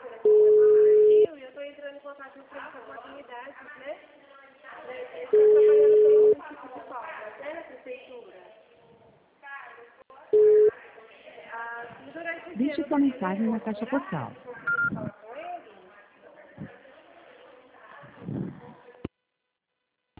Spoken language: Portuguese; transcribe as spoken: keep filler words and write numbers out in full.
E eu estou entrando em contato com as oportunidades, né? Eu estou trabalhando pelo município de Palmas, né, na prefeitura. Ah, durante o dia, Deixe sua mensagem na caixa postal.